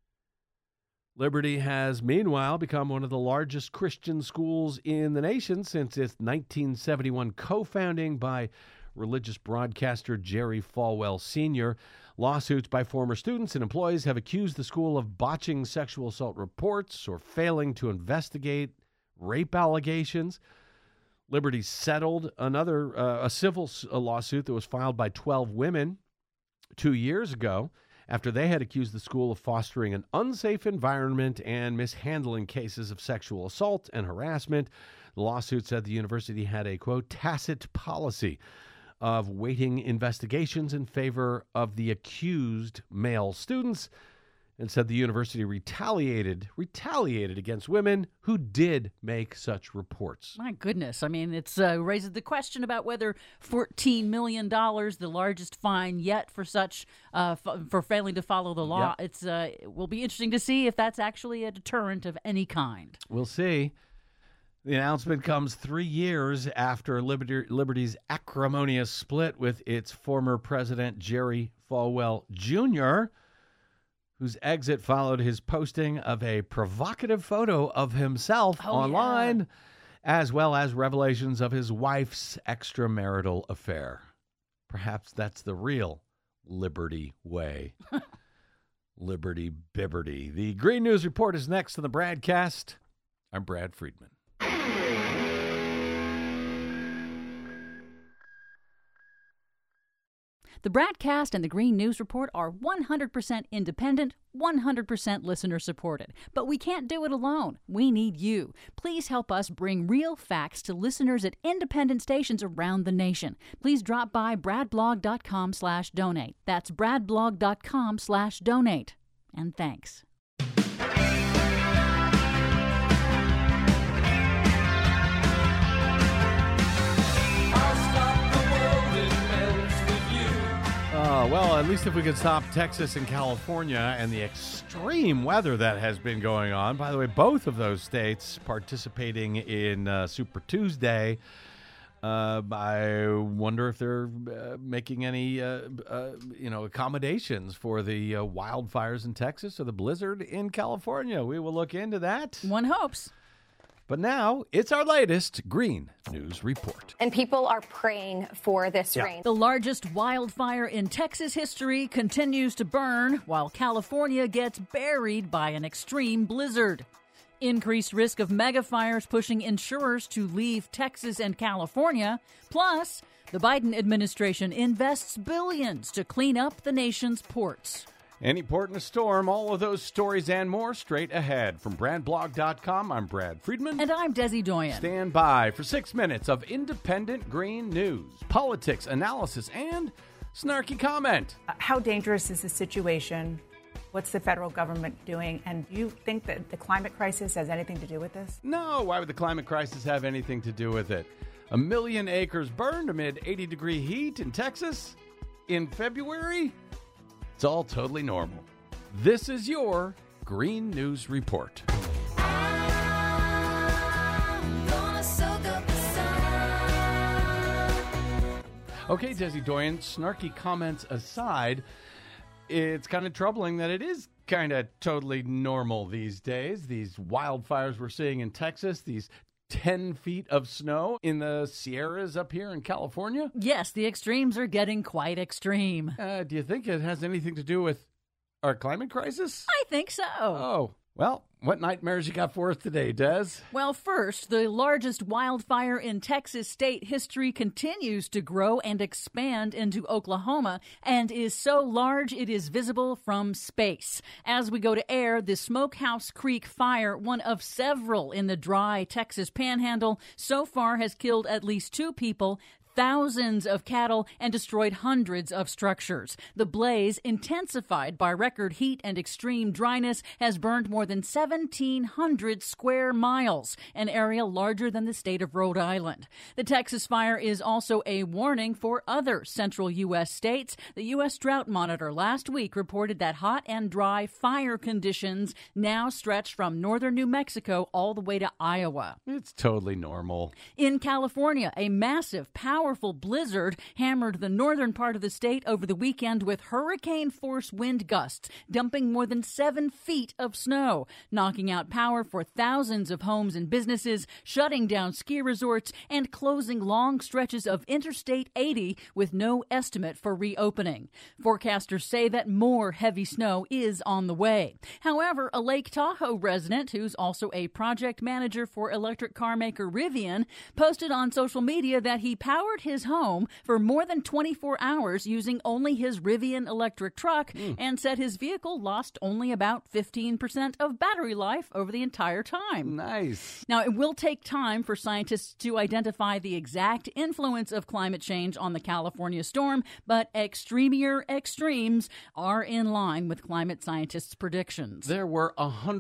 Liberty has, meanwhile, become one of the largest Christian schools in the nation since its 1971 co-founding by religious broadcaster Jerry Falwell Sr. Lawsuits by former students and employees have accused the school of botching sexual assault reports or failing to investigate rape allegations. Liberty settled a civil lawsuit that was filed by 12 women 2 years ago after they had accused the school of fostering an unsafe environment and mishandling cases of sexual assault and harassment. The lawsuit said the university had a, quote, tacit policy of weighting investigations in favor of the accused male students, and said the university retaliated against women who did make such reports. My goodness. I mean, it raises the question about whether $14 million, the largest fine yet for such for failing to follow the law, Yep. It will be interesting to see if that's actually a deterrent of any kind. We'll see. The announcement comes 3 years after Liberty's acrimonious split with its former president, Jerry Falwell Jr., whose exit followed his posting of a provocative photo of himself online, as well as revelations of his wife's extramarital affair. Perhaps that's the real Liberty Way. Liberty Bibberty. The Green News Report is next on the Bradcast. I'm Brad Friedman. The BradCast and the Green News Report are 100% independent, 100% listener-supported. But we can't do it alone. We need you. Please help us bring real facts to listeners at independent stations around the nation. Please drop by bradblog.com/donate. That's bradblog.com/donate. And thanks. Well, at least if we could stop Texas and California and the extreme weather that has been going on. By the way, both of those states participating in Super Tuesday. I wonder if they're making any, accommodations for the wildfires in Texas or the blizzard in California. We will look into that. One hopes. But now, it's our latest Green News Report. And people are praying for this rain. The largest wildfire in Texas history continues to burn while California gets buried by an extreme blizzard. Increased risk of megafires pushing insurers to leave Texas and California. Plus, the Biden administration invests billions to clean up the nation's ports. Any port in a storm, all of those stories and more straight ahead. From BradBlog.com, I'm Brad Friedman. And I'm Desi Doyen. Stand by for 6 minutes of independent green news, politics, analysis, and snarky comment. How dangerous is the situation? What's the federal government doing? And do you think that the climate crisis has anything to do with this? No, why would the climate crisis have anything to do with it? 1 million acres burned amid 80-degree heat in Texas in February? It's all totally normal. This is your Green News Report. Okay, Desi Doyen, snarky comments aside, it's kind of troubling that it is kind of totally normal these days. These wildfires we're seeing in Texas, these 10 feet of snow in the Sierras up here in California? Yes, the extremes are getting quite extreme. Do you think it has anything to do with our climate crisis? I think so. Oh, well, what nightmares you got for us today, Des? Well, first, the largest wildfire in Texas state history continues to grow and expand into Oklahoma and is so large it is visible from space. As we go to air, the Smokehouse Creek fire, one of several in the dry Texas panhandle, so far has killed at least 2 people, thousands of cattle, and destroyed hundreds of structures. The blaze, intensified by record heat and extreme dryness, has burned more than 1,700 square miles, an area larger than the state of Rhode Island. The Texas fire is also a warning for other central U.S. states. The U.S. Drought Monitor last week reported that hot and dry fire conditions now stretch from northern New Mexico all the way to Iowa. It's totally normal. In California, a massive, powerful blizzard hammered the northern part of the state over the weekend with hurricane-force wind gusts, dumping more than 7 feet of snow, knocking out power for thousands of homes and businesses, shutting down ski resorts, and closing long stretches of Interstate 80 with no estimate for reopening. Forecasters say that more heavy snow is on the way. However, a Lake Tahoe resident, who's also a project manager for electric car maker Rivian, posted on social media that he powered his home for more than 24 hours using only his Rivian electric truck and said his vehicle lost only about 15% of battery life over the entire time. Nice. Now, it will take time for scientists to identify the exact influence of climate change on the California storm, but extremier extremes are in line with climate scientists' predictions. There were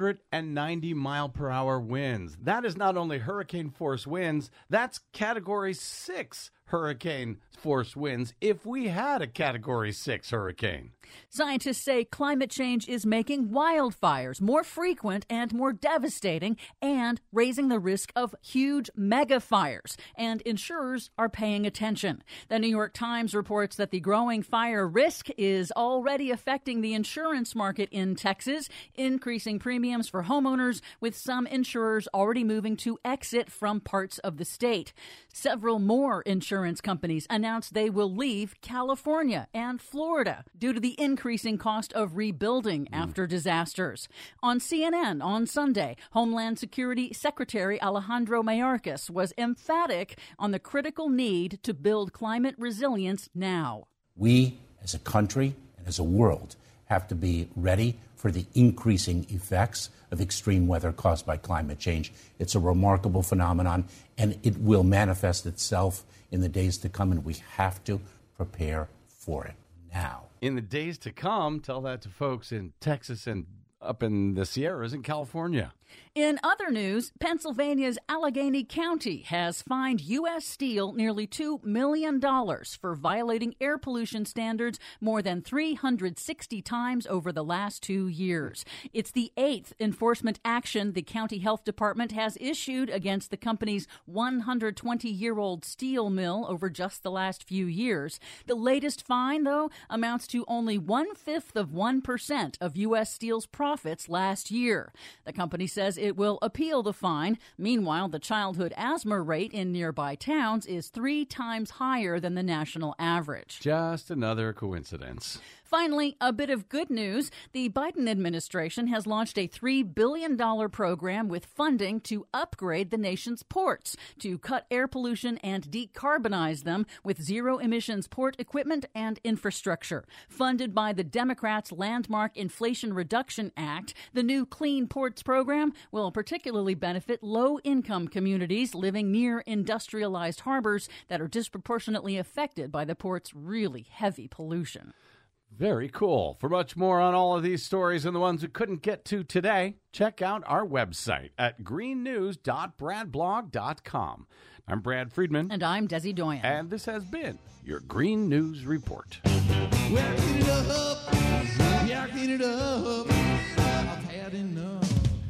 190-mile-per-hour winds. That is not only hurricane-force winds, that's Category 6 hurricane force winds if we had a Category 6 hurricane. Scientists say climate change is making wildfires more frequent and more devastating and raising the risk of huge mega fires, and insurers are paying attention. The New York Times reports that the growing fire risk is already affecting the insurance market in Texas, increasing premiums for homeowners, with some insurers already moving to exit from parts of the state. Several more insurance companies announced they will leave California and Florida due to the increasing cost of rebuilding after disasters. On CNN on Sunday, Homeland Security Secretary Alejandro Mayorkas was emphatic on the critical need to build climate resilience now. We as a country and as a world, have to be ready for the increasing effects of extreme weather caused by climate change. It's a remarkable phenomenon, and it will manifest itself in the days to come, and we have to prepare for it now. In the days to come, tell that to folks in Texas and up in the Sierras in California. In other news, Pennsylvania's Allegheny County has fined U.S. Steel nearly $2 million for violating air pollution standards more than 360 times over the last 2 years. It's the 8th enforcement action the county health department has issued against the company's 120-year-old steel mill over just the last few years. The latest fine, though, amounts to only 0.1% of U.S. Steel's profits last year. The company says it will appeal the fine. Meanwhile, the childhood asthma rate in nearby towns is 3 times higher than the national average. Just another coincidence. Finally, a bit of good news. The Biden administration has launched a $3 billion program with funding to upgrade the nation's ports to cut air pollution and decarbonize them with zero-emissions port equipment and infrastructure. Funded by the Democrats' landmark Inflation Reduction Act, the new Clean Ports program will particularly benefit low-income communities living near industrialized harbors that are disproportionately affected by the port's really heavy pollution. Very cool. For much more on all of these stories and the ones we couldn't get to today, check out our website at greennews.bradblog.com. I'm Brad Friedman. And I'm Desi Doyen. And this has been your Green News Report. Well, clean it up. Yeah, clean it up. I've had enough.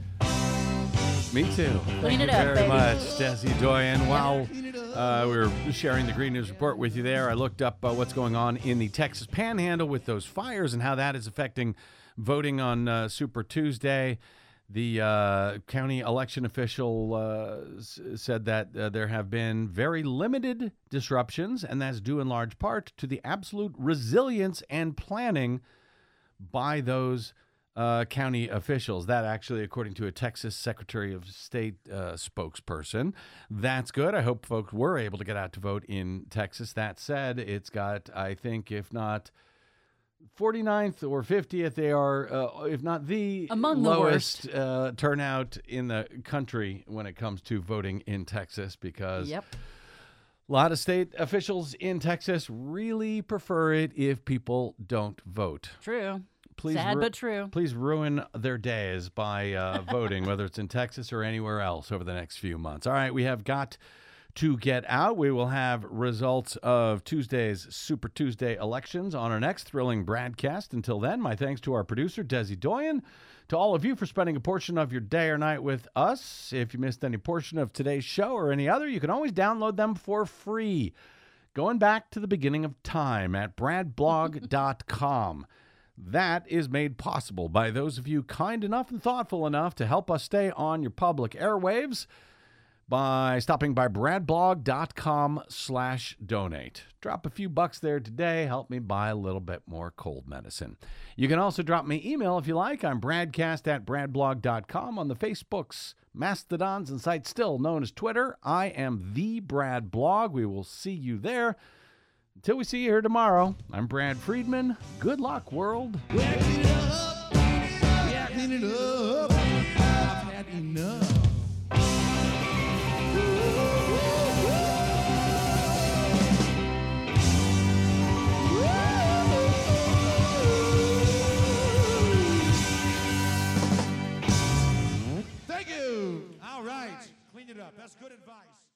Me too. Clean it Thank you up, very baby. much, Desi Doyen. While we were sharing the Green News Report with you there, I looked up what's going on in the Texas Panhandle with those fires and how that is affecting voting on Super Tuesday. The county election official said that there have been very limited disruptions, and that's due in large part to the absolute resilience and planning by those county officials. That actually, according to a Texas Secretary of State spokesperson. That's good. I hope folks were able to get out to vote in Texas. That said, it's got, I think, if not 49th or 50th, they are, if not the among lowest the turnout in the country when it comes to voting in Texas, because Yep. a lot of state officials in Texas really prefer it if people don't vote. True. Please Sad but true. Please ruin their days by voting, whether it's in Texas or anywhere else over the next few months. All right, we have got to get out. We will have results of Tuesday's Super Tuesday elections on our next thrilling broadcast. Until then, my thanks to our producer, Desi Doyen, to all of you for spending a portion of your day or night with us. If you missed any portion of today's show or any other, you can always download them for free. Going back to the beginning of time at bradblog.com. That is made possible by those of you kind enough and thoughtful enough to help us stay on your public airwaves by stopping by bradblog.com/donate. Drop a few bucks there today. Help me buy a little bit more cold medicine. You can also drop me email if you like. I'm bradcast@bradblog.com on the Facebooks, Mastodons, and sites still known as Twitter. I am the Brad Blog. We will see you there. Until we see you here tomorrow, I'm Brad Friedman. Good luck, world. Well, clean it up. Yeah, clean it up. I've had enough. Thank you. All right. Clean it up. That's good advice.